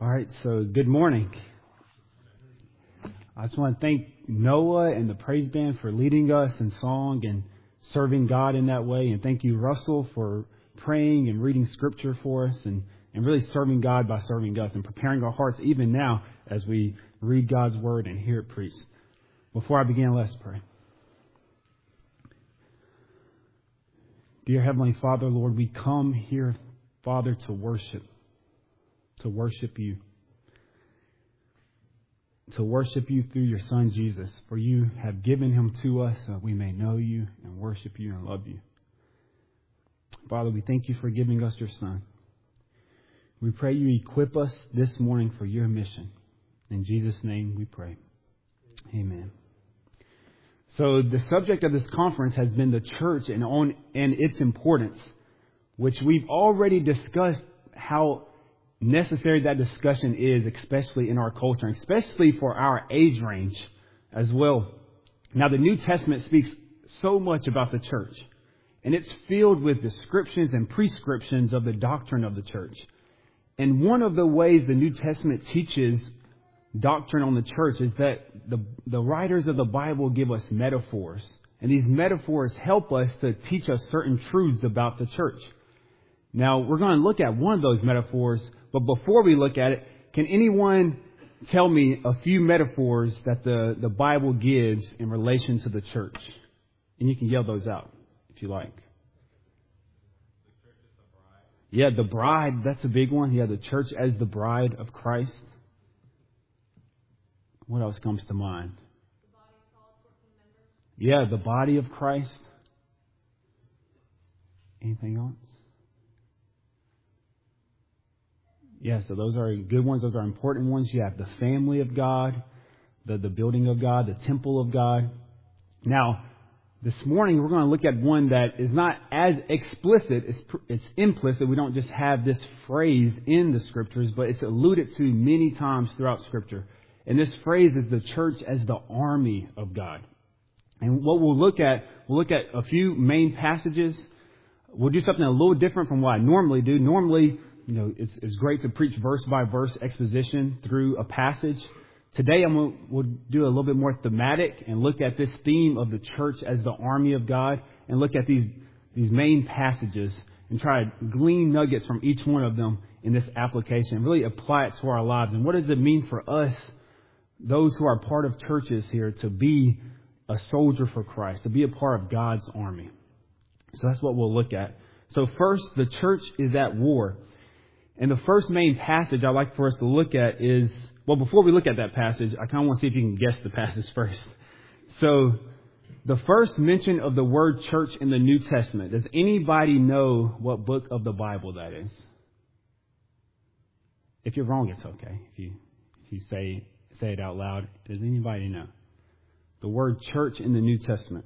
All right, so good morning. I just want to thank Noah and the praise band for leading us in song and serving God in that way. And thank you, Russell, for praying and reading scripture for us and really serving God by serving us and preparing our hearts even now as we read God's word and hear it preached. Before I begin, let's pray. Dear Heavenly Father, Lord, we come here, Father, to worship you. To worship you through your Son, Jesus, for you have given him to us so that we may know you and worship you and love you. Father, we thank you for giving us your Son. We pray you equip us this morning for your mission. In Jesus' name we pray. Amen. So the subject of this conference has been the church and its importance, which we've already discussed how necessary that discussion is, especially in our culture, and especially for our age range as well. Now, the New Testament speaks so much about the church, and it's filled with descriptions and prescriptions of the doctrine of the church. And one of the ways the New Testament teaches doctrine on the church is that the writers of the Bible give us metaphors, and these metaphors help us to teach us certain truths about the church. Now, we're going to look at one of those metaphors, but before we look at it, can anyone tell me a few metaphors that the Bible gives in relation to the church? And you can yell those out if you like. The church is the bride. Yeah, the bride, that's a big one. Yeah, the church as the bride of Christ. What else comes to mind? The body of all 14 members. Yeah, the body of Christ. Anything else? Yeah, so those are good ones. Those are important ones. You have the family of God, the building of God, the temple of God. Now, this morning we're going to look at one that is not as explicit. It's implicit. We don't just have this phrase in the scriptures, but it's alluded to many times throughout scripture. And this phrase is the church as the army of God. And what we'll look at a few main passages. We'll do something a little different from what I normally do. Normally, it's great to preach verse by verse exposition through a passage. Today, we'll do a little bit more thematic and look at this theme of the church as the army of God and look at these main passages and try to glean nuggets from each one of them in this application and really apply it to our lives. And what does it mean for us, those who are part of churches here, to be a soldier for Christ, to be a part of God's army? So that's what we'll look at. So first, the church is at war. And the first main passage I'd like for us to look at is, well, before we look at that passage, I kind of want to see if you can guess the passage first. So the first mention of the word church in the New Testament, does anybody know what book of the Bible that is? If you're wrong, it's okay. If you say it out loud, does anybody know? The word church in the New Testament.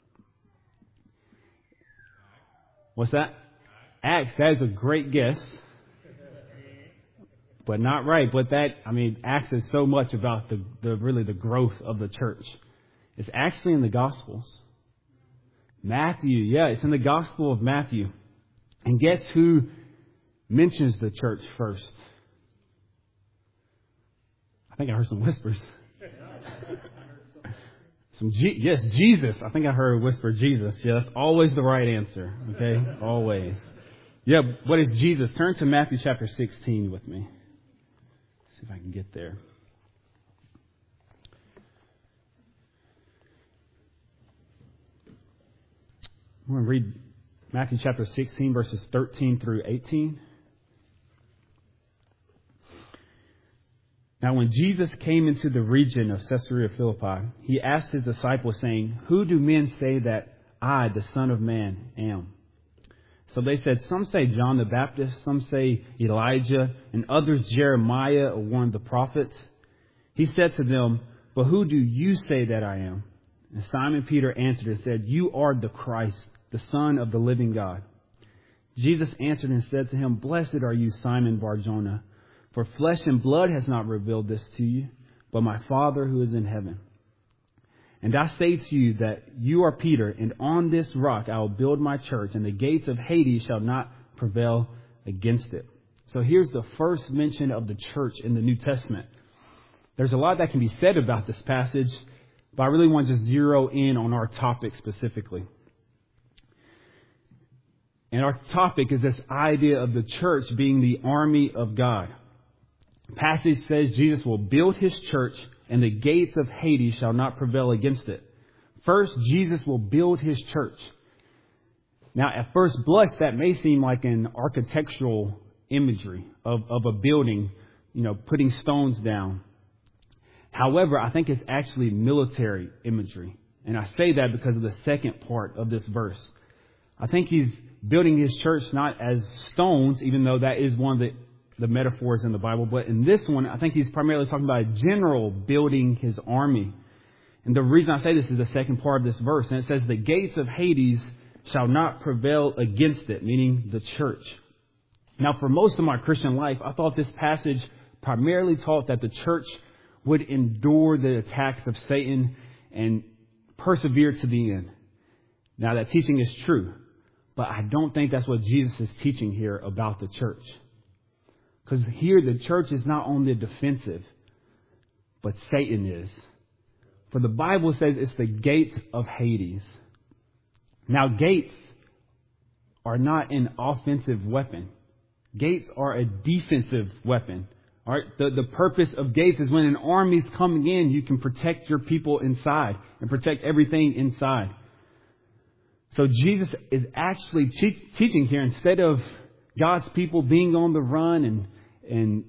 What's that? Acts. That is a great guess. But not right. But Acts is so much about the growth of the church. It's actually in the Gospels. Matthew, yeah, it's in the Gospel of Matthew. And guess who mentions the church first? I think I heard some whispers. Yes, Jesus. I think I heard a whisper, Jesus. Yeah, that's always the right answer. Okay, always. Yeah, what is Jesus? Turn to Matthew chapter 16 with me. See if I can get there. I'm going to read Matthew chapter 16, verses 13 through 18. Now, when Jesus came into the region of Caesarea Philippi, he asked his disciples, saying, "Who do men say that I, the Son of Man, am?" So they said, "Some say John the Baptist, some say Elijah, and others Jeremiah or one of the prophets." He said to them, "But who do you say that I am?" And Simon Peter answered and said, "You are the Christ, the Son of the living God." Jesus answered and said to him, "Blessed are you, Simon Bar-Jonah, for flesh and blood has not revealed this to you, but my Father who is in heaven. And I say to you that you are Peter, and on this rock I will build my church, and the gates of Hades shall not prevail against it. So here's the first mention of the church in the New Testament. There's a lot that can be said about this passage, but I really want to just zero in on our topic specifically. And our topic is this idea of the church being the army of God. The passage says Jesus will build his church and the gates of Hades shall not prevail against it. First, Jesus will build his church. Now, at first blush, that may seem like an architectural imagery of a building, putting stones down. However, I think it's actually military imagery. And I say that because of the second part of this verse. I think he's building his church not as stones, even though that is one of the metaphors in the Bible. But in this one, I think he's primarily talking about a general building his army. And the reason I say this is the second part of this verse. And it says, the gates of Hades shall not prevail against it, meaning the church. Now, for most of my Christian life, I thought this passage primarily taught that the church would endure the attacks of Satan and persevere to the end. Now, that teaching is true, but I don't think that's what Jesus is teaching here about the church. Because here the church is not on the defensive, but Satan is. For the Bible says it's the gates of Hades. Now, gates are not an offensive weapon. Gates are a defensive weapon. All right. The purpose of gates is when an army's coming in, you can protect your people inside and protect everything inside. So Jesus is actually teaching here, instead of God's people being on the run and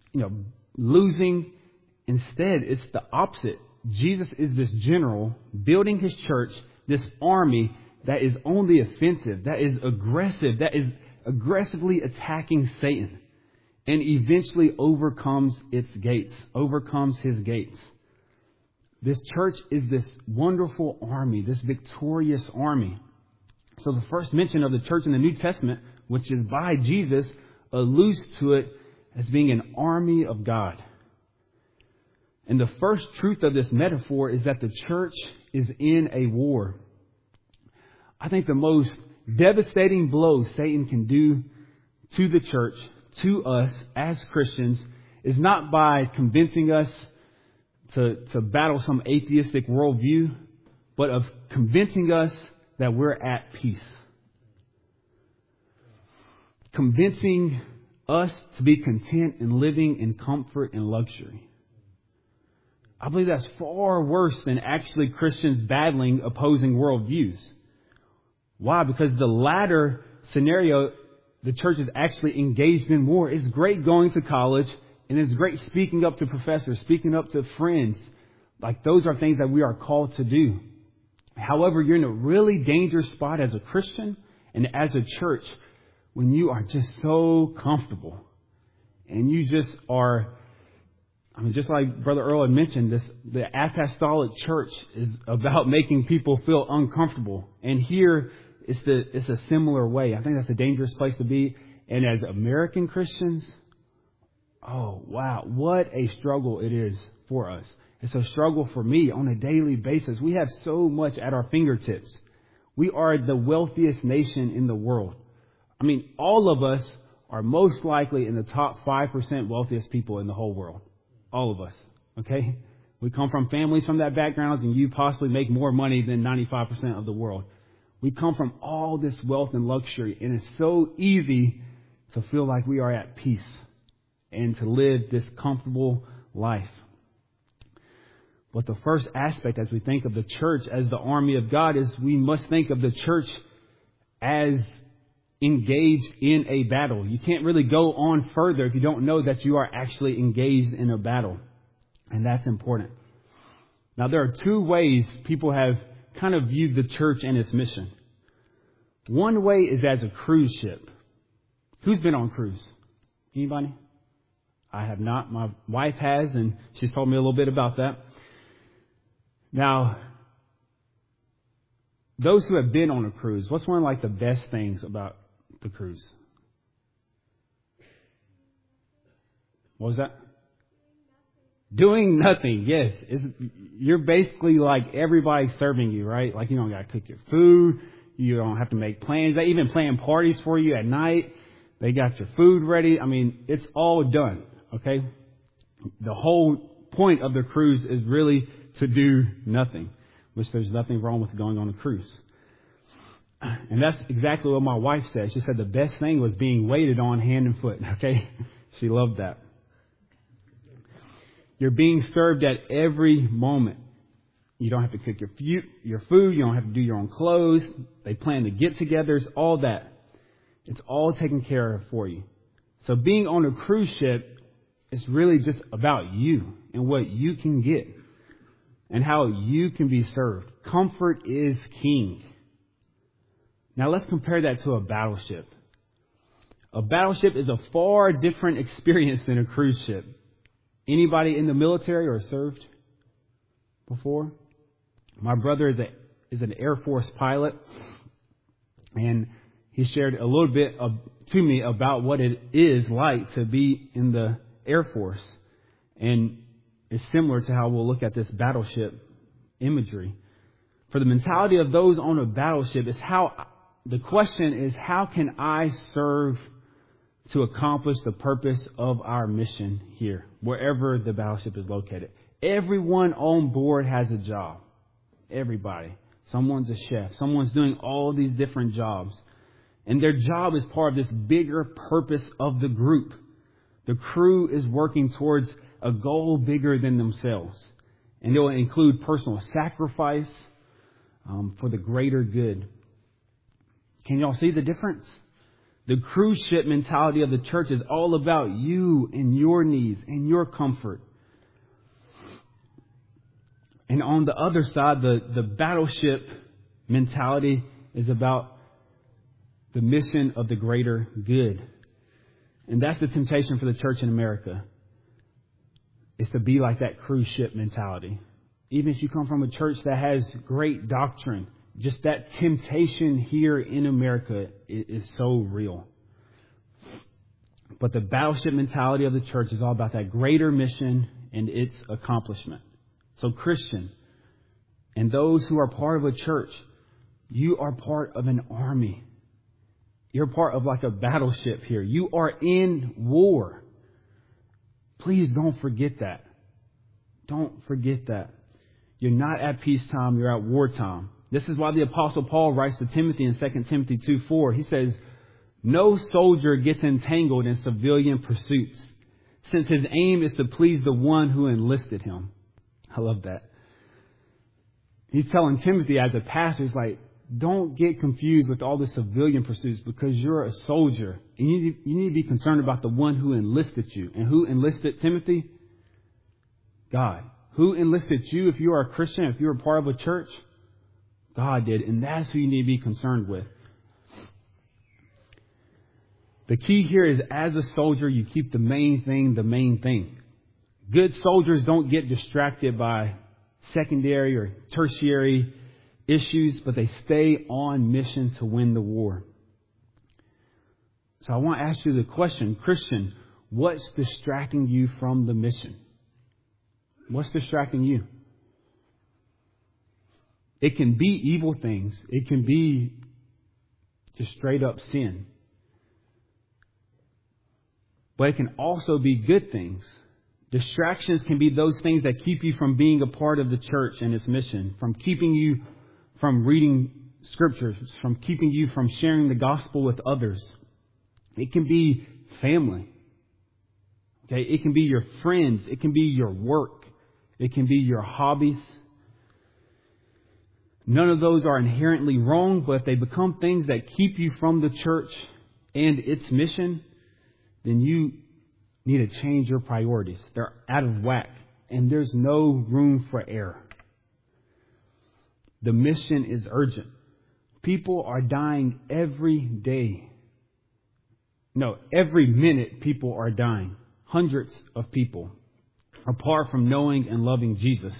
losing, instead it's the opposite. Jesus is this general building his church, this army that is on the offensive, that is aggressive, that is aggressively attacking Satan, and eventually overcomes its gates, overcomes his gates. This church is this wonderful army, this victorious army. So the first mention of the church in the New Testament, which is by Jesus, alludes to it as being an army of God. And the first truth of this metaphor is that the church is in a war. I think the most devastating blow Satan can do to the church, to us as Christians, is not by convincing us to battle some atheistic worldview, but of convincing us that we're at peace. Convincing us to be content and living in comfort and luxury. I believe that's far worse than actually Christians battling opposing worldviews. Why? Because the latter scenario, the church is actually engaged in war. It's great going to college, and it's great speaking up to professors, speaking up to friends. Like, those are things that we are called to do. However, you're in a really dangerous spot as a Christian and as a church when you are just so comfortable and you just are, just like Brother Earl had mentioned, the apostolic church is about making people feel uncomfortable. And here it's a similar way. I think that's a dangerous place to be. And as American Christians, oh wow, what a struggle it is for us. It's a struggle for me on a daily basis. We have so much at our fingertips. We are the wealthiest nation in the world. All of us are most likely in the top 5% wealthiest people in the whole world. All of us. Okay? We come from families from that background, and you possibly make more money than 95% of the world. We come from all this wealth and luxury, and it's so easy to feel like we are at peace and to live this comfortable life. But the first aspect, as we think of the church as the army of God, is we must think of the church as engaged in a battle. You can't really go on further if you don't know that you are actually engaged in a battle. And that's important. Now, there are two ways people have kind of viewed the church and its mission. One way is as a cruise ship. Who's been on cruise? Anybody? I have not. My wife has, and she's told me a little bit about that. Now, those who have been on a cruise, what's one of the best things about the cruise? What was that? Doing nothing. Yes. You're basically everybody's serving you, right? You don't got to cook your food. You don't have to make plans. They even plan parties for you at night. They got your food ready. I mean, it's all done. Okay. The whole point of the cruise is really to do nothing, which there's nothing wrong with going on a cruise. And that's exactly what my wife said. She said the best thing was being waited on hand and foot. Okay. She loved that. You're being served at every moment. You don't have to cook your food. You don't have to do your own clothes. They plan the get-togethers, all that. It's all taken care of for you. So being on a cruise ship is really just about you and what you can get and how you can be served. Comfort is king. Now let's compare that to a battleship. A battleship is a far different experience than a cruise ship. Anybody in the military or served before? My brother is an Air Force pilot, and he shared a little bit to me about what it is like to be in the Air Force. And it's similar to how we'll look at this battleship imagery. For the mentality of those on a battleship is the question is, how can I serve to accomplish the purpose of our mission here, wherever the battleship is located? Everyone on board has a job. Everybody. Someone's a chef. Someone's doing all these different jobs. And their job is part of this bigger purpose of the group. The crew is working towards a goal bigger than themselves. And it will include personal sacrifice for the greater good. Can y'all see the difference? The cruise ship mentality of the church is all about you and your needs and your comfort. And on the other side, the battleship mentality is about the mission of the greater good. And that's the temptation for the church in America, is to be like that cruise ship mentality. Even if you come from a church that has great doctrine, just that temptation here in America is so real. But the battleship mentality of the church is all about that greater mission and its accomplishment. So Christian, and those who are part of a church, you are part of an army. You're part of like a battleship here. You are in war. Please don't forget that. Don't forget that. You're not at peacetime, you're at wartime. This is why the Apostle Paul writes to Timothy in 2 Timothy 2:4. He says, no soldier gets entangled in civilian pursuits, since his aim is to please the one who enlisted him. I love that. He's telling Timothy as a pastor, he's like, don't get confused with all the civilian pursuits, because you're a soldier. And you need to be concerned about the one who enlisted you. And who enlisted Timothy? God. Who enlisted you if you are a Christian, if you're a part of a church? God did. And that's who you need to be concerned with. The key here is, as a soldier, you keep the main thing the main thing. Good soldiers don't get distracted by secondary or tertiary issues, but they stay on mission to win the war. So I want to ask you the question, Christian, what's distracting you from the mission? What's distracting you? It can be evil things. It can be just straight up sin. But it can also be good things. Distractions can be those things that keep you from being a part of the church and its mission, from keeping you from reading scriptures, from keeping you from sharing the gospel with others. It can be family. Okay, it can be your friends. It can be your work. It can be your hobbies. None of those are inherently wrong, but if they become things that keep you from the church and its mission, then you need to change your priorities. They're out of whack, and there's no room for error. The mission is urgent. People are dying every day. No, every minute people are dying. Hundreds of people, apart from knowing and loving Jesus.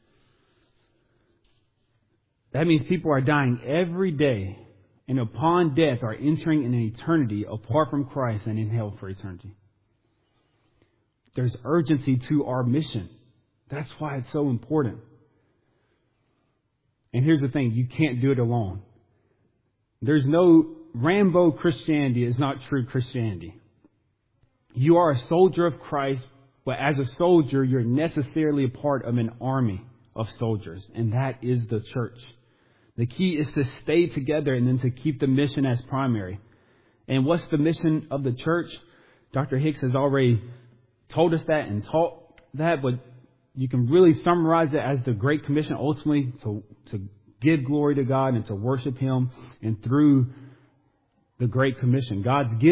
That means people are dying every day, and upon death are entering an eternity apart from Christ and in hell for eternity. There's urgency to our mission. That's why it's so important. And here's the thing, you can't do it alone. There's no Rambo Christianity is not true Christianity. You are a soldier of Christ, but as a soldier, you're necessarily a part of an army of soldiers, and that is the church. The key is to stay together and then to keep the mission as primary. And what's the mission of the church? Dr. Hicks has already told us that and taught that, but you can really summarize it as the Great Commission, ultimately to give glory to God and to worship Him. And through the Great Commission,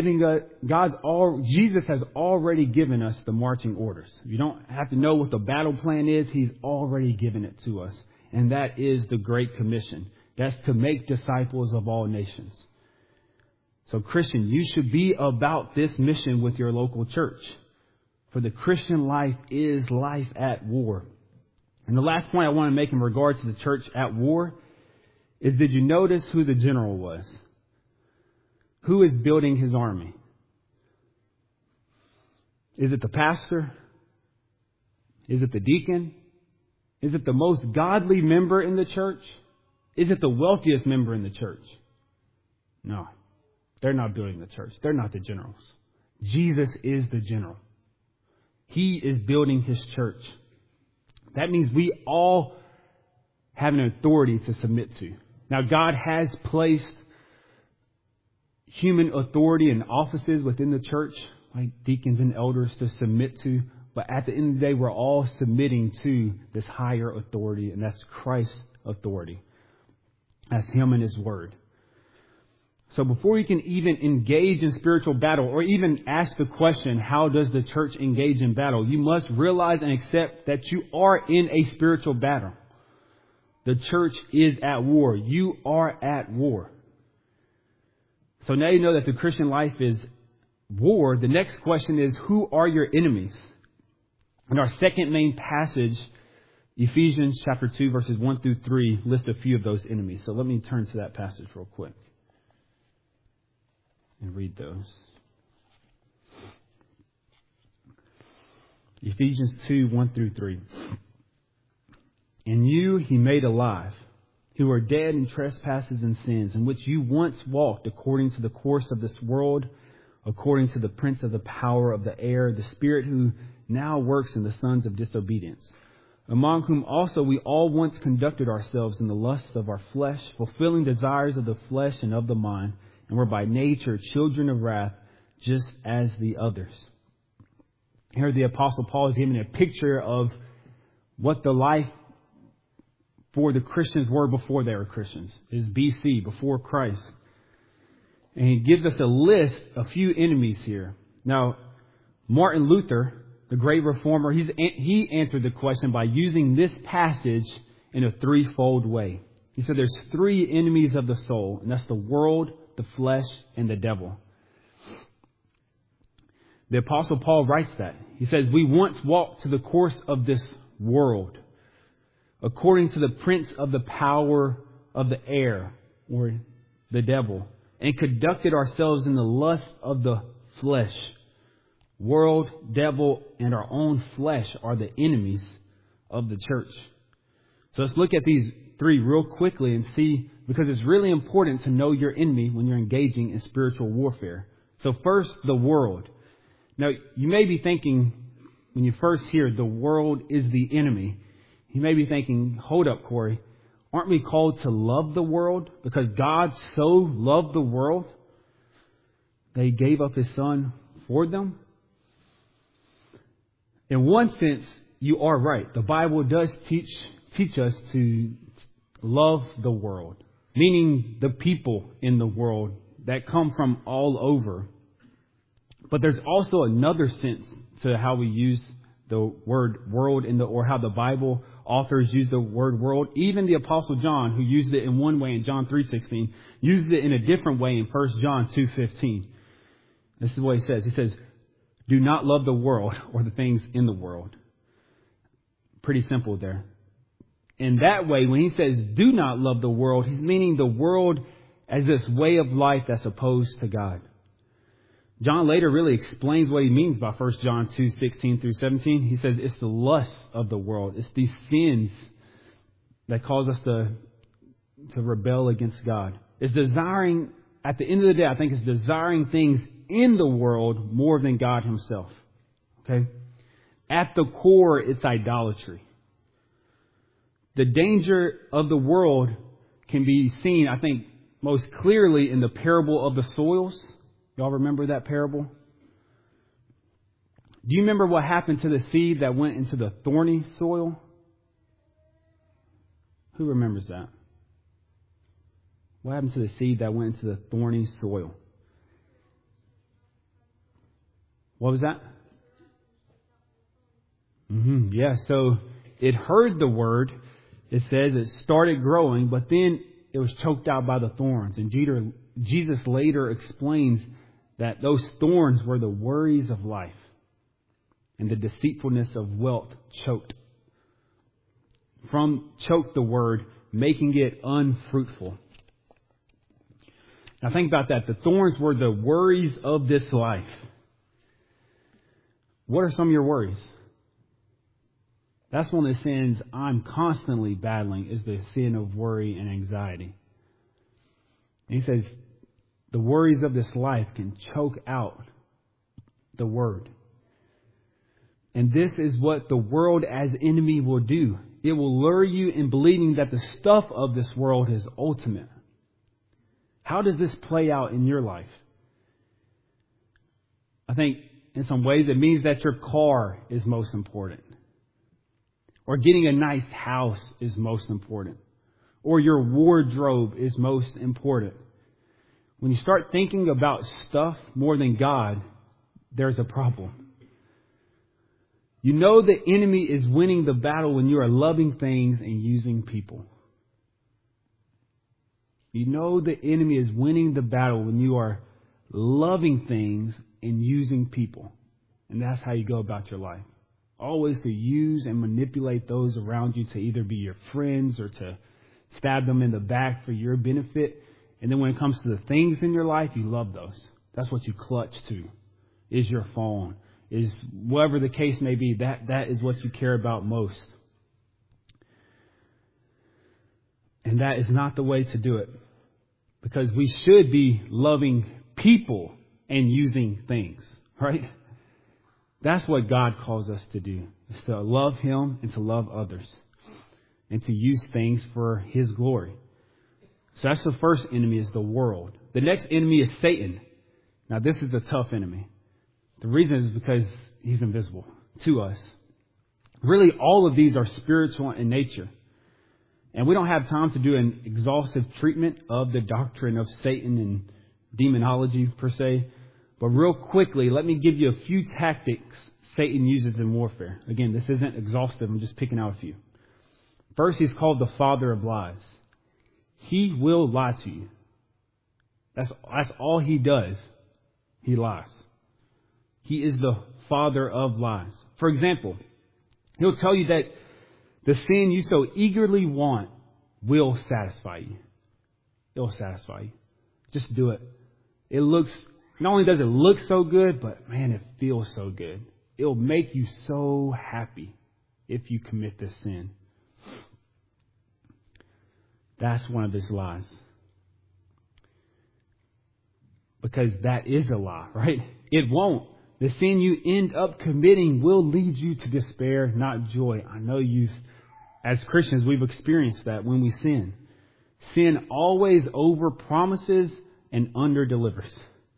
Jesus has already given us the marching orders. You don't have to know what the battle plan is. He's already given it to us. And that is the Great Commission. That's to make disciples of all nations. So Christian, you should be about this mission with your local church. For the Christian life is life at war. And the last point I want to make in regard to the church at war is, did you notice who the general was? Who is building his army? Is it the pastor? Is it the deacon? Is it the most godly member in the church? Is it the wealthiest member in the church? No. They're not building the church. They're not the generals. Jesus is the general. He is building His church. That means we all have an authority to submit to. Now, God has placed human authority and offices within the church, like deacons and elders, to submit to. But at the end of the day, we're all submitting to this higher authority, and that's Christ's authority. That's Him and His Word. So before you can even engage in spiritual battle or even ask the question, how does the church engage in battle? You must realize and accept that you are in a spiritual battle. The church is at war. You are at war. So now you know that the Christian life is war. The next question is, who are your enemies? And our second main passage, Ephesians chapter 2, verses 1 through 3, lists a few of those enemies. So let me turn to that passage real quick and read those. Ephesians 2, 1 through 3. And you He made alive, who are dead in trespasses and sins, in which you once walked according to the course of this world, according to the prince of the power of the air, the spirit who now works in the sons of disobedience, among whom also we all once conducted ourselves in the lusts of our flesh, fulfilling desires of the flesh and of the mind, and were by nature children of wrath, just as the others. Here the Apostle Paul is giving a picture of what the life for the Christians were before they were Christians. It is BC, before Christ. And he gives us a list, a few enemies here. Now, Martin Luther, the great reformer, he answered the question by using this passage in a threefold way. He said there's three enemies of the soul, and that's the world, the flesh, and the devil. The Apostle Paul writes that. He says, we once walked to the course of this world, according to the prince of the power of the air, or the devil, and conducted ourselves in the lust of the flesh. World, devil, and our own flesh are the enemies of the church. So let's look at these three real quickly and see, because it's really important to know your enemy when you're engaging in spiritual warfare. So first, the world. Now, you may be thinking, when you first hear the world is the enemy, you may be thinking, hold up, Corey, aren't we called to love the world? Because God so loved the world that He gave up His Son for them? In one sense, you are right. The Bible does teach us to love the world, meaning the people in the world that come from all over. But there's also another sense to how we use the word world or how the Bible authors use the word world. Even the Apostle John, who used it in one way in John 3:16, used it in a different way in 1 John 2:15. This is what he says. He says, do not love the world or the things in the world. Pretty simple there. In that way, when he says do not love the world, he's meaning the world as this way of life that's opposed to God. John later really explains what he means by 1 John 2:16 through 17. He says it's the lust of the world. It's these sins that cause us to rebel against God. It's desiring at the end of the day, I think it's desiring things in the world more than God himself. Okay? At the core, it's idolatry. The danger of the world can be seen, I think, most clearly in the parable of the soils. Y'all remember that parable? Do you remember what happened to the seed that went into the thorny soil? Who remembers that? What happened to the seed that went into the thorny soil? What was that? Yeah, so it heard the word. It says it started growing, but then it was choked out by the thorns. And Jesus later explains that those thorns were the worries of life and the deceitfulness of wealth choked. From choked the word, making it unfruitful. Now think about that. The thorns were the worries of this life. What are some of your worries? That's one of the sins I'm constantly battling, is the sin of worry and anxiety. And he says the worries of this life can choke out the word. And this is what the world as enemy will do. It will lure you in believing that the stuff of this world is ultimate. How does this play out in your life? I think in some ways it means that your car is most important. Or getting a nice house is most important. Or your wardrobe is most important. When you start thinking about stuff more than God, there's a problem. You know the enemy is winning the battle when you are loving things and using people. You know the enemy is winning the battle when you are loving things and using people. And that's how you go about your life. Always to use and manipulate those around you to either be your friends or to stab them in the back for your benefit. And then when it comes to the things in your life, you love those. That's what you clutch to. Is your phone. Is whatever the case may be, that is what you care about most. And that is not the way to do it. Because we should be loving people and using things, right? That's what God calls us to do, is to love Him and to love others and to use things for His glory. So that's the first enemy, is the world. The next enemy is Satan. Now this is a tough enemy. The reason is because he's invisible to us. Really, all of these are spiritual in nature. And we don't have time to do an exhaustive treatment of the doctrine of Satan and demonology per se. But real quickly, let me give you a few tactics Satan uses in warfare. Again, this isn't exhaustive. I'm just picking out a few. First, he's called the father of lies. He will lie to you. That's all he does. He lies. He is the father of lies. For example, he'll tell you that the sin you so eagerly want will satisfy you. It will satisfy you. Just do it. Not only does it look so good, but man, it feels so good. It'll make you so happy if you commit this sin. That's one of his lies. Because that is a lie, right? It won't. The sin you end up committing will lead you to despair, not joy. I know as Christians, we've experienced that when we sin. Sin always overpromises and underdelivers.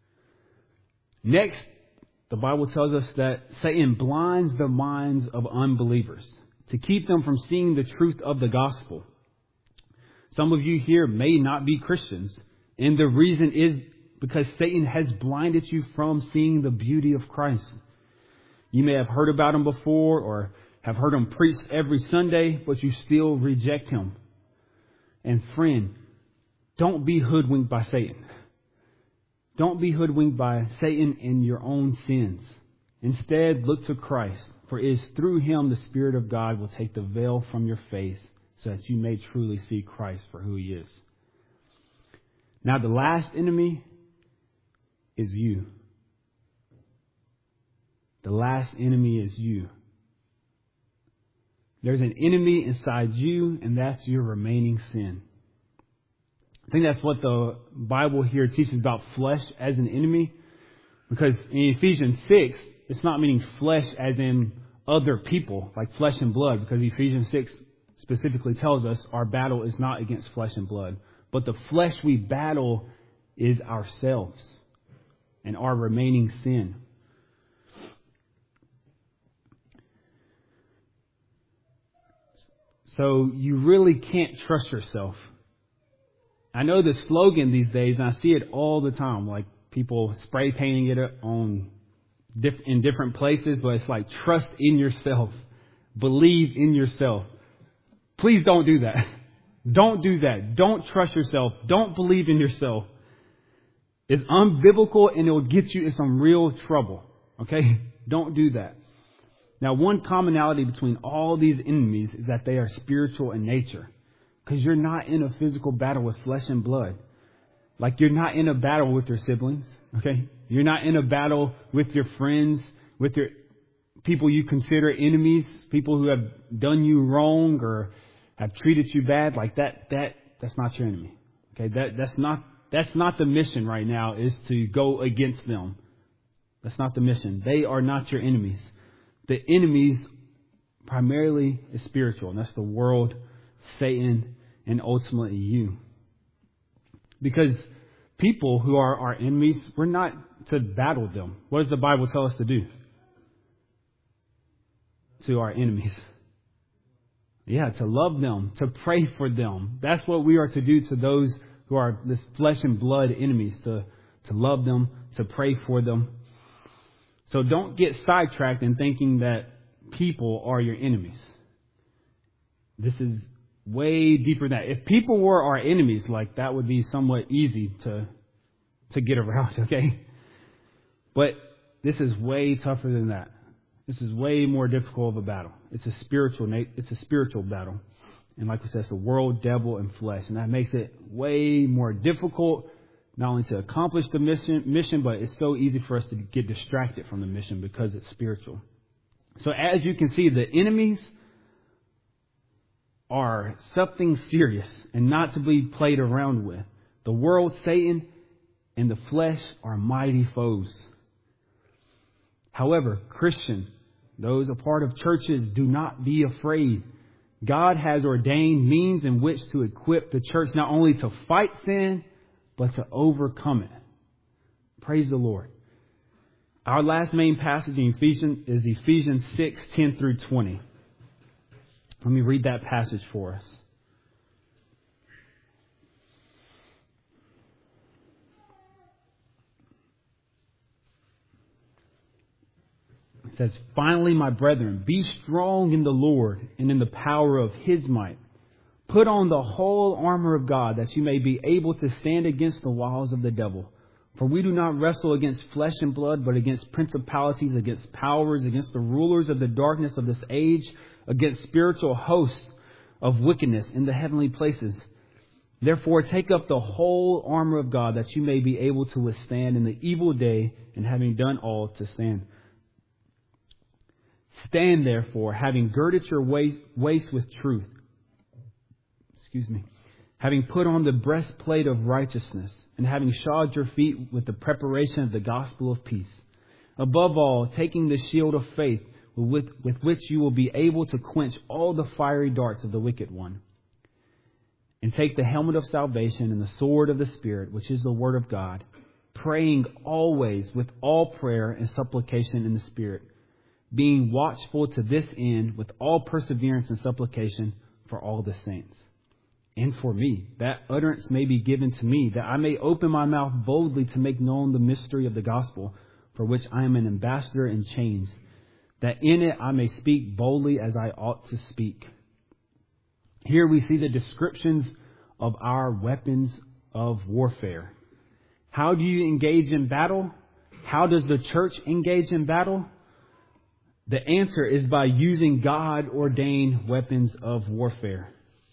Next, the Bible tells us that Satan blinds the minds of unbelievers to keep them from seeing the truth of the gospel. Some of you here may not be Christians, and the reason is because Satan has blinded you from seeing the beauty of Christ. You may have heard about him before or have heard him preached every Sunday, but you still reject him. And friend, don't be hoodwinked by Satan. Don't be hoodwinked by Satan and your own sins. Instead, look to Christ, for it is through him the Spirit of God will take the veil from your face so that you may truly see Christ for who he is. Now, the last enemy is you. The last enemy is you. There's an enemy inside you, and that's your remaining sin. I think that's what the Bible here teaches about flesh as an enemy. Because in Ephesians 6, it's not meaning flesh as in other people, like flesh and blood. Because Ephesians 6 specifically tells us our battle is not against flesh and blood. But the flesh we battle is ourselves and our remaining sin. So you really can't trust yourself. I know the slogan these days, and I see it all the time, like people spray painting it on in different places, but it's like trust in yourself, believe in yourself. Please don't do that. Don't do that. Don't trust yourself. Don't believe in yourself. It's unbiblical and it will get you in some real trouble. Okay? Don't do that. Now, one commonality between all these enemies is that they are spiritual in nature. Because you're not in a physical battle with flesh and blood. Like you're not in a battle with your siblings. Okay? You're not in a battle with your friends, with your people you consider enemies, people who have done you wrong or have treated you bad. Like that's not your enemy. Okay? That's not the mission right now, is to go against them. That's not the mission. They are not your enemies. The enemies primarily is spiritual, and that's the world, Satan, and ultimately you. Because people who are our enemies, we're not to battle them. What does the Bible tell us to do to our enemies? Yeah, to love them, to pray for them. That's what we are to do to those who are this flesh and blood enemies, to love them, to pray for them. So don't get sidetracked in thinking that people are your enemies. This is way deeper than that. If people were our enemies, like that would be somewhat easy to get around, okay? But this is way tougher than that. This is way more difficult of a battle. It's a spiritual battle. And like we said, it's the world, devil, and flesh. And that makes it way more difficult, not only to accomplish the mission, but it's so easy for us to get distracted from the mission because it's spiritual. So as you can see, the enemies are something serious and not to be played around with. The world, Satan, and the flesh are mighty foes. However, Christian, those a part of churches, do not be afraid. God has ordained means in which to equip the church not only to fight sin, but to overcome it. Praise the Lord. Our last main passage in Ephesians is Ephesians 6:10 through 20. Let me read that passage for us. It says, "Finally, my brethren, be strong in the Lord and in the power of His might. Put on the whole armor of God, that you may be able to stand against the wiles of the devil. For we do not wrestle against flesh and blood, but against principalities, against powers, against the rulers of the darkness of this age, against spiritual hosts of wickedness in the heavenly places. Therefore, take up the whole armor of God, that you may be able to withstand in the evil day, and having done all, to stand. Stand therefore, having girded your waist with truth." "Having put on the breastplate of righteousness, and having shod your feet with the preparation of the gospel of peace. Above all, taking the shield of faith, with which you will be able to quench all the fiery darts of the wicked one. And take the helmet of salvation and the sword of the Spirit, which is the word of God, praying always with all prayer and supplication in the Spirit, being watchful to this end with all perseverance and supplication for all the saints. And for me, that utterance may be given to me, that I may open my mouth boldly to make known the mystery of the gospel, for which I am an ambassador in chains, that in it I may speak boldly as I ought to speak." Here we see the descriptions of our weapons of warfare. How do you engage in battle? How does the church engage in battle? The answer is by using God-ordained weapons of warfare.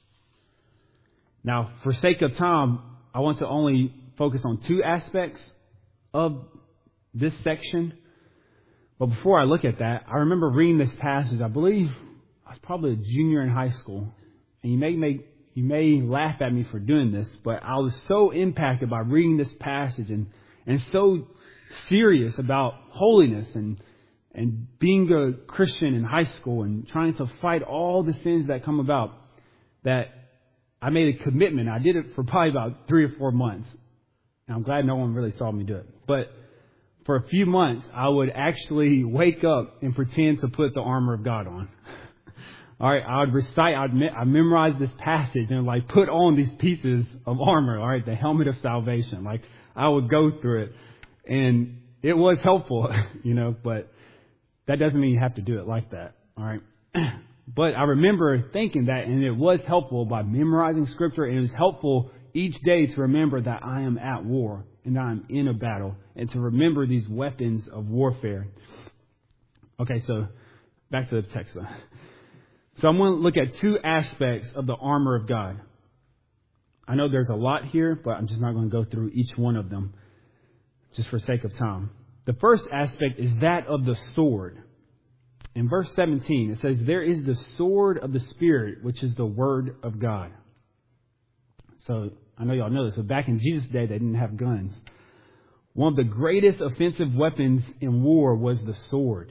Now, for sake of time, I want to only focus on two aspects of this section. But before I look at that, I remember reading this passage. I believe I was probably a junior in high school. And you you may laugh at me for doing this, but I was so impacted by reading this passage and so serious about holiness and being a Christian in high school and trying to fight all the sins that come about, that I made a commitment. I did it for probably about 3 or 4 months. And I'm glad no one really saw me do it. But for a few months, I would actually wake up and pretend to put the armor of God on. All right, I would recite, I memorized this passage and like put on these pieces of armor. All right, the helmet of salvation. Like I would go through it, and it was helpful, but that doesn't mean you have to do it like that. All right. But I remember thinking that, and it was helpful by memorizing scripture, and it was helpful each day to remember that I am at war and I'm in a battle, and to remember these weapons of warfare. Okay, so back to the text though. So I'm going to look at 2 aspects of the armor of God. I know there's a lot here, but I'm just not going to go through each one of them just for sake of time. The first aspect is that of the sword. In verse 17, it says, there is the sword of the Spirit, which is the word of God. So I know y'all know this, but back in Jesus' day, they didn't have guns. One of the greatest offensive weapons in war was the sword.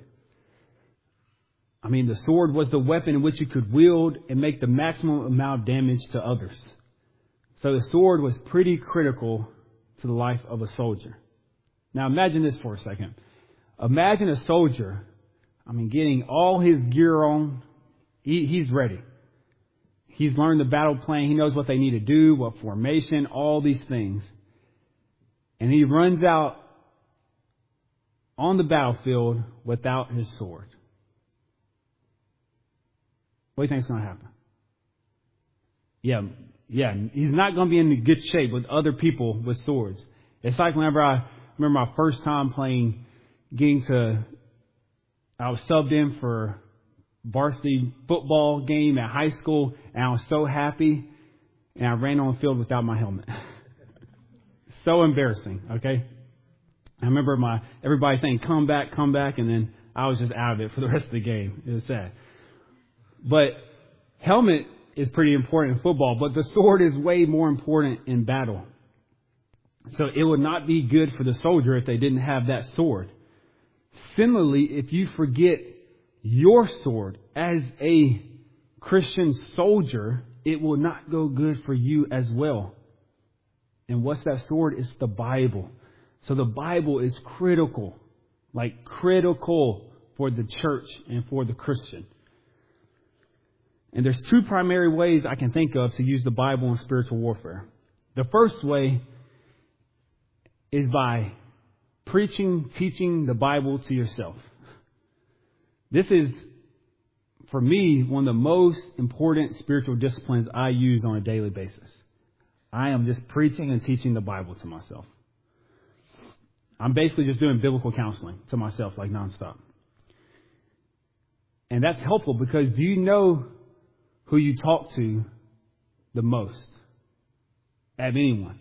I mean, the sword was the weapon in which you could wield and make the maximum amount of damage to others. So the sword was pretty critical to the life of a soldier. Now imagine this for a second. Imagine a soldier, getting all his gear on. He's ready. He's learned the battle plan. He knows what they need to do, what formation, all these things. And he runs out on the battlefield without his sword. What do you think is going to happen? Yeah, he's not going to be in good shape with other people with swords. It's like whenever I remember my first time I was subbed in for varsity football game at high school, and I was so happy, and I ran on the field without my helmet. So embarrassing, okay? I remember everybody saying, come back, and then I was just out of it for the rest of the game. It was sad. But helmet is pretty important in football, but the sword is way more important in battle. So it would not be good for the soldier if they didn't have that sword. Similarly, if you forget your sword as a Christian soldier, it will not go good for you as well. And what's that sword? It's the Bible. So the Bible is critical for the church and for the Christian. And there's 2 primary ways I can think of to use the Bible in spiritual warfare. The first way is by teaching the Bible to yourself. This is, for me, one of the most important spiritual disciplines I use on a daily basis. I am just preaching and teaching the Bible to myself. I'm basically just doing biblical counseling to myself, like nonstop. And that's helpful because do you know who you talk to the most? Of anyone?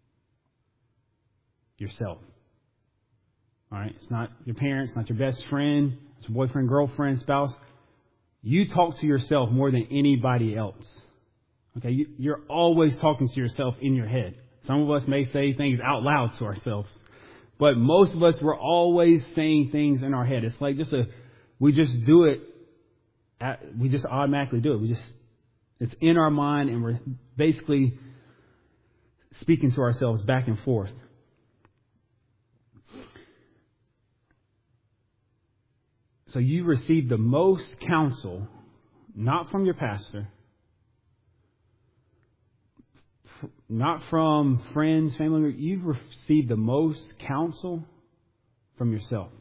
Yourself. All right? It's not your parents, not your best friend, it's your boyfriend, girlfriend, spouse. You talk to yourself more than anybody else. Okay? You're always talking to yourself in your head. Some of us may say things out loud to ourselves, but most of us, we're always saying things in our head. It's like we just do it. We just automatically do it. It's in our mind, and we're basically speaking to ourselves back and forth. So you receive the most counsel, not from your pastor, not from friends, family. You've received the most counsel from yourself.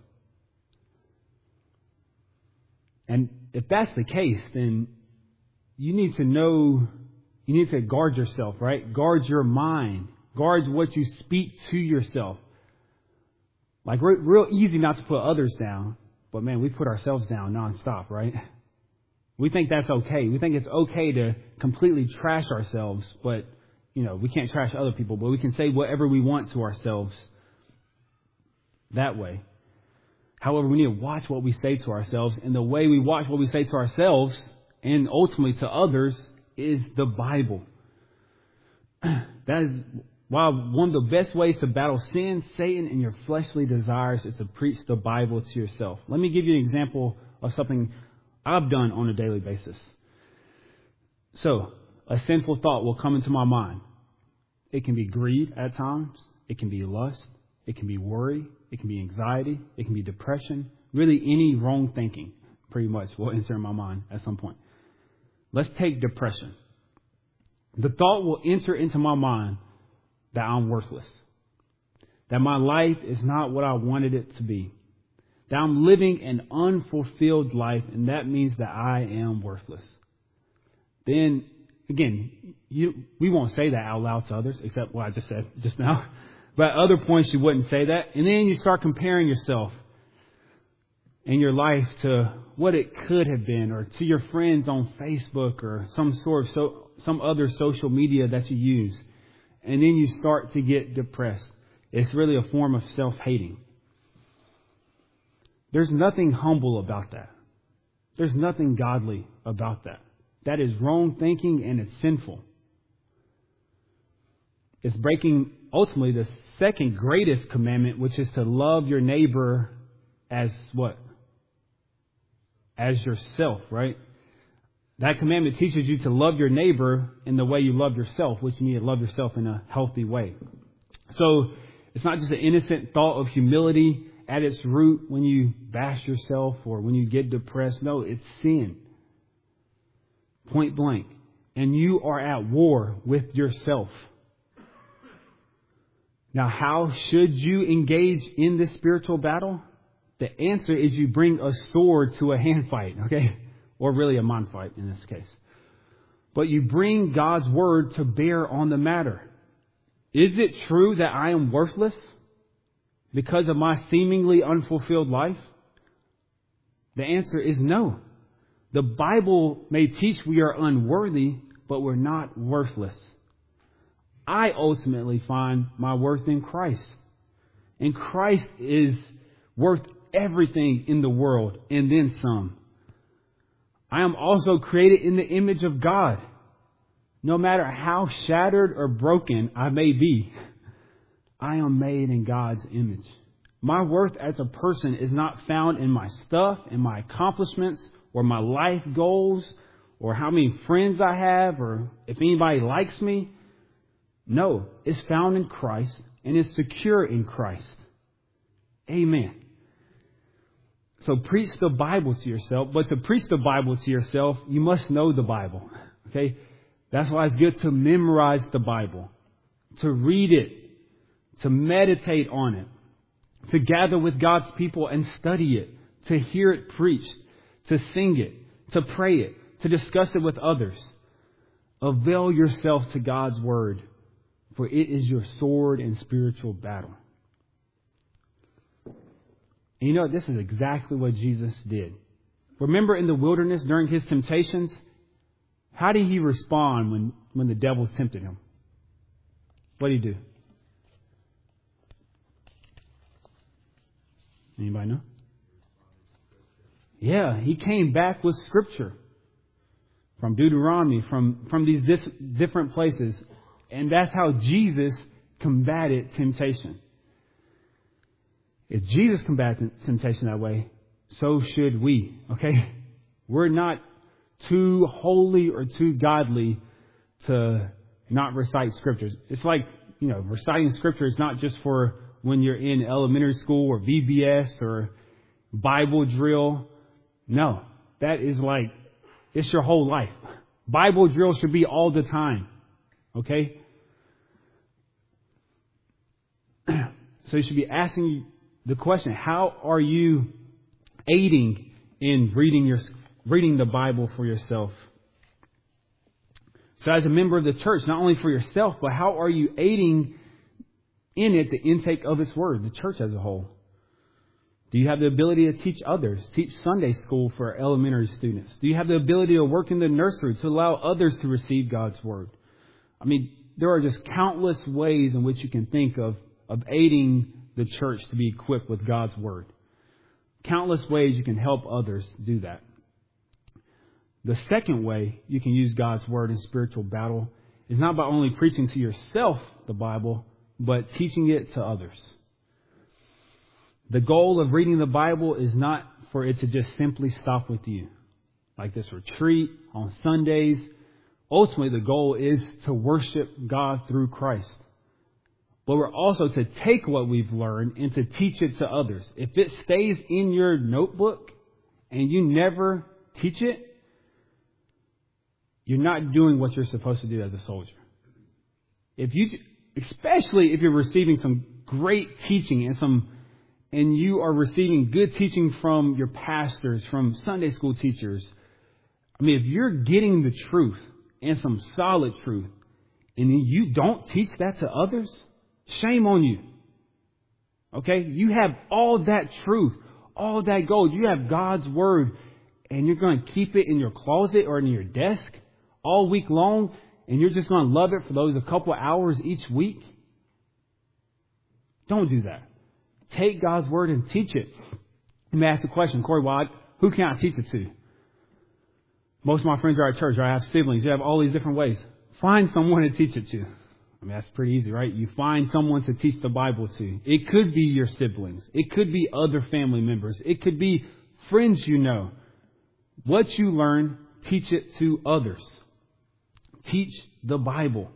And if that's the case, then you need to guard yourself, right? Guard your mind. Guard what you speak to yourself. Like, real easy not to put others down, but man, we put ourselves down nonstop, right? We think that's okay. We think it's okay to completely trash ourselves, but, we can't trash other people, but we can say whatever we want to ourselves that way. However, we need to watch what we say to ourselves, and the way we watch what we say to ourselves and ultimately to others is the Bible. That is why one of the best ways to battle sin, Satan, and your fleshly desires is to preach the Bible to yourself. Let me give you an example of something I've done on a daily basis. So, a sinful thought will come into my mind. It can be greed at times. It can be lust. It can be worry. It can be anxiety. It can be depression. Really, any wrong thinking pretty much will enter my mind at some point. Let's take depression. The thought will enter into my mind that I'm worthless, that my life is not what I wanted it to be, that I'm living an unfulfilled life, and that means that I am worthless. Then, again, we won't say that out loud to others, except what I just said just now. But at other points, you wouldn't say that. And then you start comparing yourself and your life to what it could have been, or to your friends on Facebook or some other social media that you use. And then you start to get depressed. It's really a form of self-hating. There's nothing humble about that. There's nothing godly about that. That is wrong thinking, and it's sinful. It's breaking, ultimately, the second greatest commandment, which is to love your neighbor as what? As yourself, right? That commandment teaches you to love your neighbor in the way you love yourself, which you need to love yourself in a healthy way. So it's not just an innocent thought of humility at its root when you bash yourself or when you get depressed. No, it's sin. Point blank. And you are at war with yourself. Now, how should you engage in this spiritual battle? The answer is you bring a sword to a hand fight, okay? Or really a mind fight in this case. But you bring God's word to bear on the matter. Is it true that I am worthless because of my seemingly unfulfilled life? The answer is no. The Bible may teach we are unworthy, but we're not worthless. I ultimately find my worth in Christ. And Christ is worth everything in the world and then some. I am also created in the image of God. No matter how shattered or broken I may be, I am made in God's image. My worth as a person is not found in my stuff, in my accomplishments, or my life goals, or how many friends I have, or if anybody likes me. No, it's found in Christ and is secure in Christ. Amen. So preach the Bible to yourself. But to preach the Bible to yourself, you must know the Bible. Okay? That's why it's good to memorize the Bible, to read it, to meditate on it, to gather with God's people and study it, to hear it preached, to sing it, to pray it, to discuss it with others. Avail yourself to God's word, for it is your sword in spiritual battle. And you know, this is exactly what Jesus did. Remember in the wilderness during his temptations, how did he respond when the devil tempted him? What did he do? Anybody know? Yeah, he came back with scripture from Deuteronomy, from these different places. And that's how Jesus combated temptation. If Jesus combated temptation that way, so should we. Okay? We're not too holy or too godly to not recite scriptures. It's like, reciting scripture is not just for when you're in elementary school or VBS or Bible drill. No, that is like, it's your whole life. Bible drill should be all the time. Okay? So you should be asking the question, how are you aiding in reading the Bible for yourself? So as a member of the church, not only for yourself, but how are you aiding in it, the intake of His Word, the church as a whole? Do you have the ability to teach others, teach Sunday school for elementary students? Do you have the ability to work in the nursery to allow others to receive God's Word? I mean, there are just countless ways in which you can think of aiding the church to be equipped with God's Word. Countless ways you can help others do that. The second way you can use God's Word in spiritual battle is not by only preaching to yourself the Bible, but teaching it to others. The goal of reading the Bible is not for it to just simply stop with you, like this retreat on Sundays. Ultimately, the goal is to worship God through Christ. But we're also to take what we've learned and to teach it to others. If it stays in your notebook and you never teach it, you're not doing what you're supposed to do as a soldier. Especially if you're receiving some great teaching and you are receiving good teaching from your pastors, from Sunday school teachers. I mean, if you're getting the truth and some solid truth, and you don't teach that to others, shame on you. Okay? You have all that truth, all that gold. You have God's Word, and you're going to keep it in your closet or in your desk all week long, and you're just going to love it for those a couple of hours each week. Don't do that. Take God's Word and teach it. Let me ask the question, Corey, who can I teach it to? Most of my friends are at church, right? I have siblings. You have all these different ways. Find someone to teach it to. I mean, that's pretty easy, right? You find someone to teach the Bible to. It could be your siblings. It could be other family members. It could be friends you know. What you learn, teach it to others. Teach the Bible.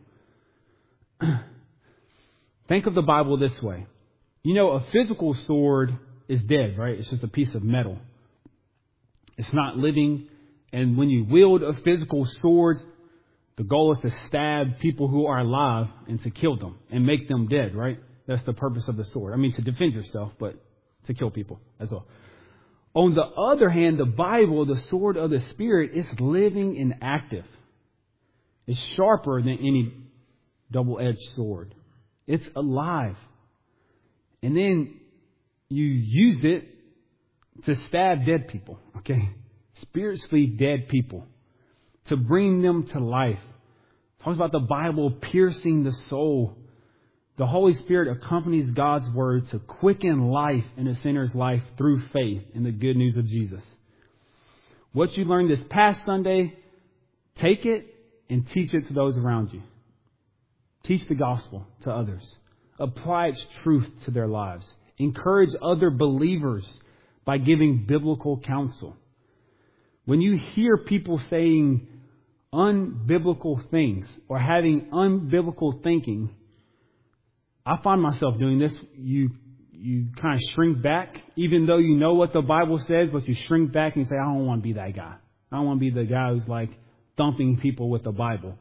Think of the Bible this way. You know, a physical sword is dead, right? It's just a piece of metal. It's not living. And when you wield a physical sword, the goal is to stab people who are alive and to kill them and make them dead, right? That's the purpose of the sword. I mean, to defend yourself, but to kill people. That's all. On the other hand, the Bible, the sword of the Spirit, is living and active. It's sharper than any double-edged sword. It's alive. And then you use it to stab dead people, okay? Spiritually dead people. To bring them to life. It talks about the Bible piercing the soul. The Holy Spirit accompanies God's Word to quicken life in a sinner's life through faith in the good news of Jesus. What you learned this past Sunday, take it and teach it to those around you. Teach the gospel to others. Apply its truth to their lives. Encourage other believers by giving biblical counsel. When you hear people saying unbiblical things or having unbiblical thinking, I find myself doing this. You kind of shrink back, even though you know what the Bible says, but you shrink back and you say, I don't want to be that guy. I don't want to be the guy who's like thumping people with the Bible.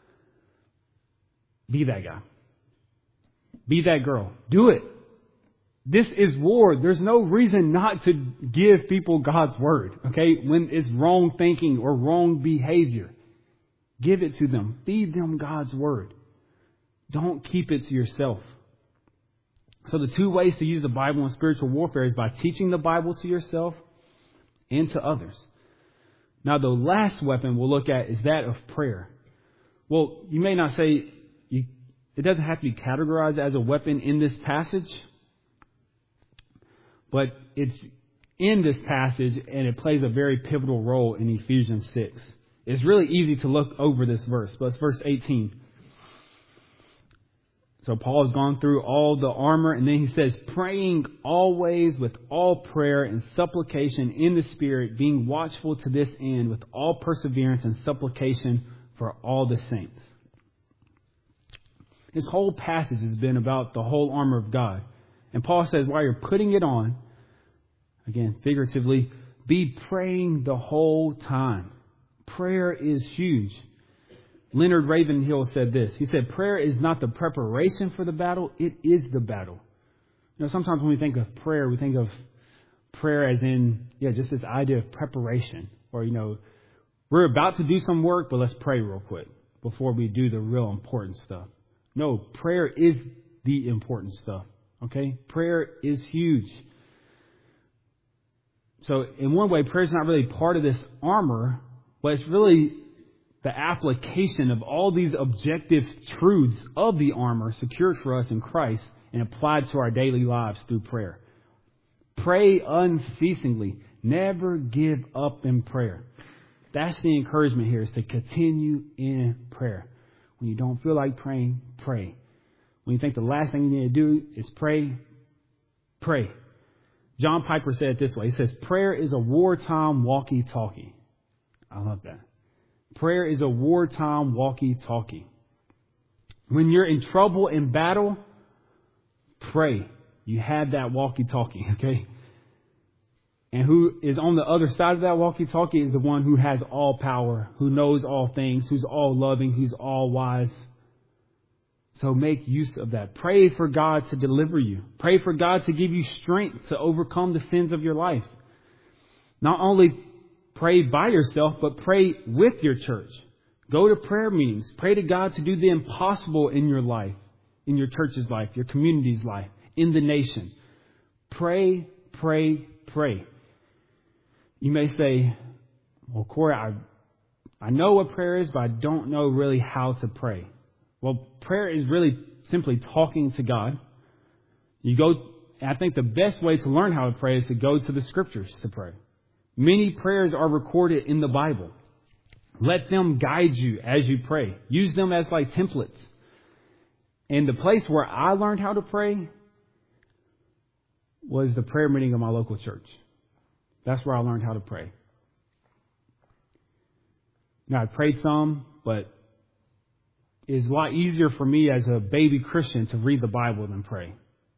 Be that guy. Be that girl. Do it. This is war. There's no reason not to give people God's Word, okay? When it's wrong thinking or wrong behavior, give it to them. Feed them God's Word. Don't keep it to yourself. So the two ways to use the Bible in spiritual warfare is by teaching the Bible to yourself and to others. Now, the last weapon we'll look at is that of prayer. Well, you may not say it doesn't have to be categorized as a weapon in this passage, but it's in this passage and it plays a very pivotal role in Ephesians 6. It's really easy to look over this verse, but it's verse 18. So Paul's gone through all the armor, and then he says, praying always with all prayer and supplication in the Spirit, being watchful to this end with all perseverance and supplication for all the saints. This whole passage has been about the whole armor of God. And Paul says, while you're putting it on, again, figuratively, be praying the whole time. Prayer is huge. Leonard Ravenhill said this. He said, prayer is not the preparation for the battle. It is the battle. You know, sometimes when we think of prayer, we think of prayer as in, just this idea of preparation. Or, we're about to do some work, but let's pray real quick before we do the real important stuff. No, prayer is the important stuff. Okay? Prayer is huge. So in one way, prayer is not really part of this armor, but it's really the application of all these objective truths of the armor secured for us in Christ and applied to our daily lives through prayer. Pray unceasingly. Never give up in prayer. That's the encouragement here, is to continue in prayer. When you don't feel like praying, pray. When you think the last thing you need to do is pray, pray. John Piper said it this way. He says, prayer is a wartime walkie-talkie. I love that. Prayer is a wartime walkie-talkie. When you're in trouble in battle, pray. You have that walkie-talkie, okay? And who is on the other side of that walkie-talkie is the one who has all power, who knows all things, who's all loving, who's all wise. So make use of that. Pray for God to deliver you. Pray for God to give you strength to overcome the sins of your life. Not only pray by yourself, but pray with your church. Go to prayer meetings. Pray to God to do the impossible in your life, in your church's life, your community's life, in the nation. Pray, pray, pray. You may say, well, Corey, I know what prayer is, but I don't know really how to pray. Well, prayer is really simply talking to God. I think the best way to learn how to pray is to go to the scriptures to pray. Many prayers are recorded in the Bible. Let them guide you as you pray. Use them as like templates. And the place where I learned how to pray was the prayer meeting of my local church. That's where I learned how to pray. Now, I prayed some, but it's a lot easier for me as a baby Christian to read the Bible than pray.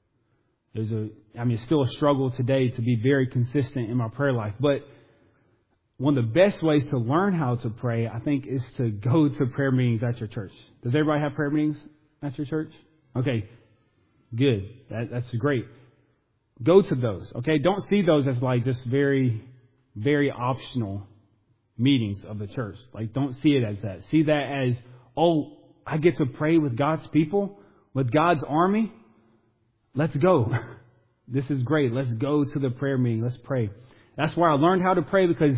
It's still a struggle today to be very consistent in my prayer life. But one of the best ways to learn how to pray, I think, is to go to prayer meetings at your church. Does everybody have prayer meetings at your church? Okay, good. That's great. Go to those, okay? Don't see those as like just very, very optional meetings of the church. Like, don't see it as that. See that as, oh, I get to pray with God's people, with God's army. Let's go. This is great. Let's go to the prayer meeting. Let's pray. That's where I learned how to pray, because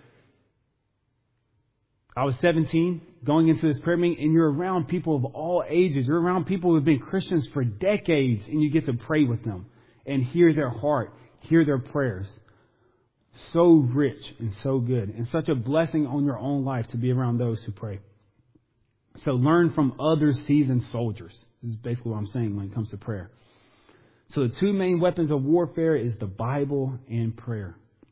I was 17 going into this prayer meeting, and you're around people of all ages. You're around people who have been Christians for decades, and you get to pray with them and hear their heart, hear their prayers. So rich and so good, and such a blessing on your own life to be around those who pray. So learn from other seasoned soldiers. This is basically what I'm saying when it comes to prayer. So the two main weapons of warfare is the Bible and prayer.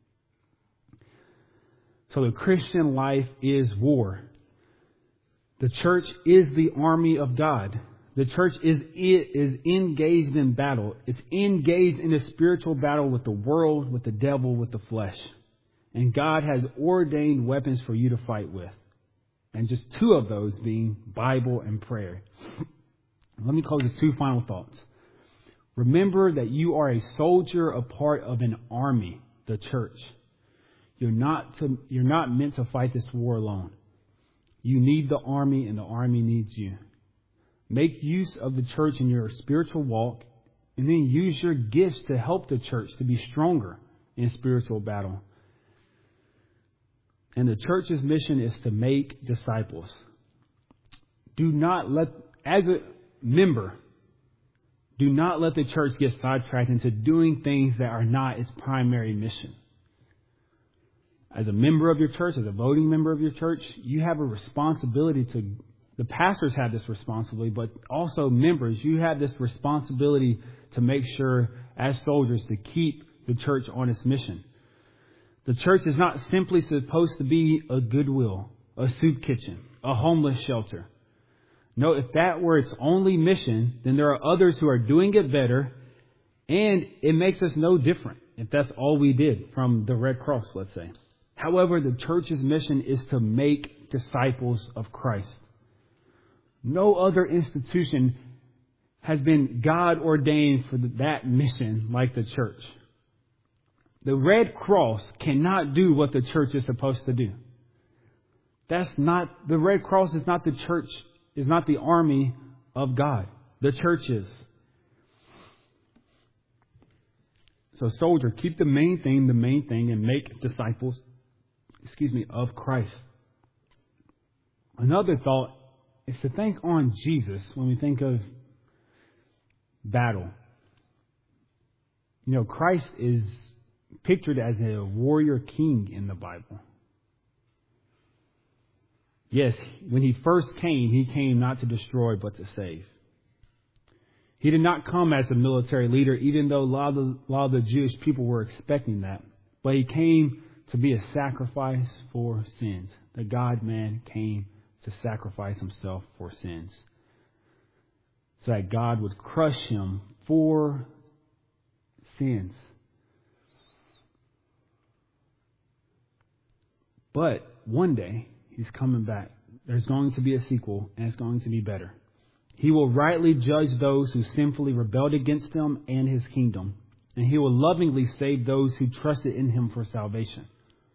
So the Christian life is war. The church is the army of God. The church is engaged in battle. It's engaged in a spiritual battle with the world, with the devil, with the flesh. And God has ordained weapons for you to fight with. And just two of those being Bible and prayer. Let me close with two final thoughts. Remember that you are a soldier, a part of an army, the church. You're not meant to fight this war alone. You need the army, and the army needs you. Make use of the church in your spiritual walk, and then use your gifts to help the church to be stronger in spiritual battle. And the church's mission is to make disciples. As a member, do not let the church get sidetracked into doing things that are not its primary mission. As a member of your church, as a voting member of your church, you have a responsibility the pastors have this responsibility, but also members, you have this responsibility to make sure, as soldiers, to keep the church on its mission. The church is not simply supposed to be a Goodwill, a soup kitchen, a homeless shelter. No, if that were its only mission, then there are others who are doing it better, and it makes us no different if that's all we did from the Red Cross, let's say. However, the church's mission is to make disciples of Christ. No other institution has been God ordained for that mission like the church. The Red Cross cannot do what the church is supposed to do. The Red Cross is not the church, is not the army of God. The church is. So soldier, keep the main thing, and make disciples, of Christ. Another thought is to think on Jesus when we think of battle. Christ is pictured as a warrior king in the Bible. Yes, when he first came, he came not to destroy, but to save. He did not come as a military leader, even though a lot of the Jewish people were expecting that. But he came to be a sacrifice for sins. The God-man came to sacrifice himself for sins, so that God would crush him for sins. But one day, he's coming back. There's going to be a sequel, and it's going to be better. He will rightly judge those who sinfully rebelled against him and his kingdom, and he will lovingly save those who trusted in him for salvation.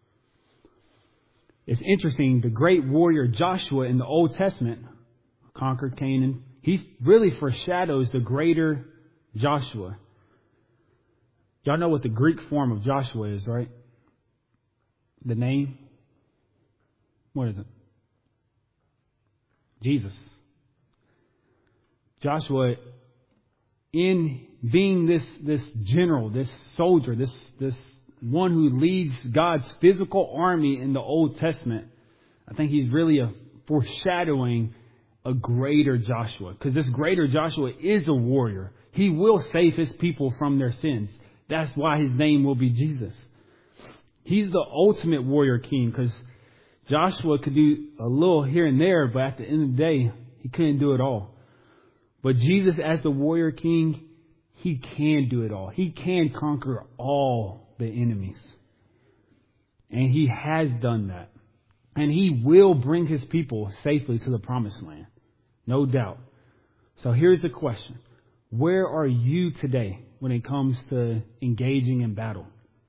It's interesting, the great warrior Joshua in the Old Testament conquered Canaan. He really foreshadows the greater Joshua. Y'all know what the Greek form of Joshua is, right? The name? What is it? Jesus. Joshua, in being this general, this soldier, this one who leads God's physical army in the Old Testament, I think he's really a foreshadowing a greater Joshua. Because this greater Joshua is a warrior. He will save his people from their sins. That's why his name will be Jesus. He's the ultimate warrior king, because Joshua could do a little here and there, but at the end of the day, he couldn't do it all. But Jesus, as the warrior king, he can do it all. He can conquer all the enemies. And he has done that. And he will bring his people safely to the promised land. No doubt. So here's the question. Where are you today when it comes to engaging in battle?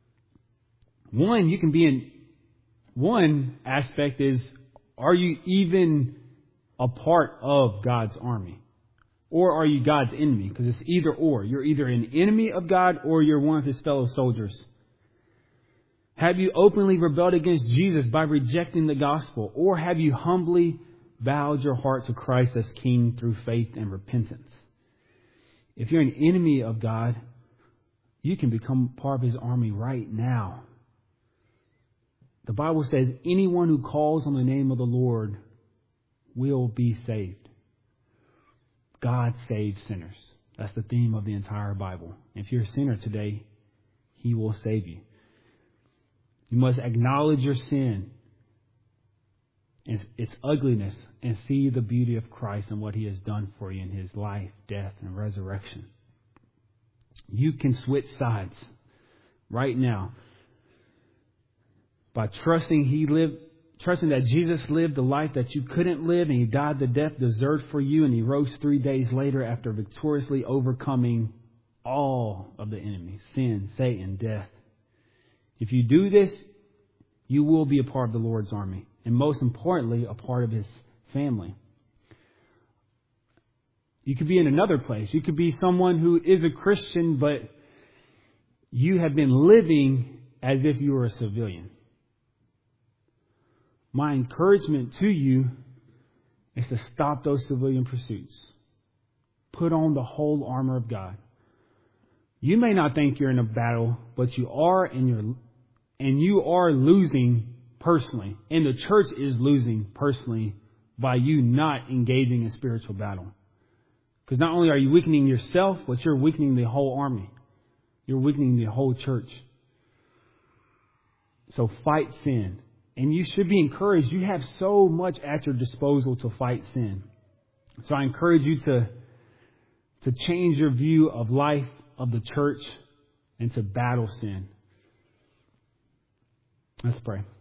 One aspect is, are you even a part of God's army? Or are you God's enemy? Because it's either or. You're either an enemy of God or you're one of his fellow soldiers. Have you openly rebelled against Jesus by rejecting the gospel? Or have you humbly bowed your heart to Christ as King through faith and repentance? If you're an enemy of God, you can become part of his army right now. The Bible says anyone who calls on the name of the Lord will be saved. God saves sinners. That's the theme of the entire Bible. If you're a sinner today, he will save you. You must acknowledge your sin and its ugliness and see the beauty of Christ and what he has done for you in his life, death, and resurrection. You can switch sides right now by trusting that Jesus lived the life that you couldn't live, and he died the death deserved for you, and he rose 3 days later after victoriously overcoming all of the enemies, sin, Satan, death. If you do this, you will be a part of the Lord's army, and most importantly, a part of his family. You could be in another place. You could be someone who is a Christian, but you have been living as if you were a civilian. My encouragement to you is to stop those civilian pursuits. Put on the whole armor of God. You may not think you're in a battle, but you are, and you are losing personally. And the church is losing personally by you not engaging in spiritual battle. Because not only are you weakening yourself, but you're weakening the whole army. You're weakening the whole church. So fight sin. And you should be encouraged. You have so much at your disposal to fight sin. So I encourage you to change your view of life, of the church, and to battle sin. Let's pray.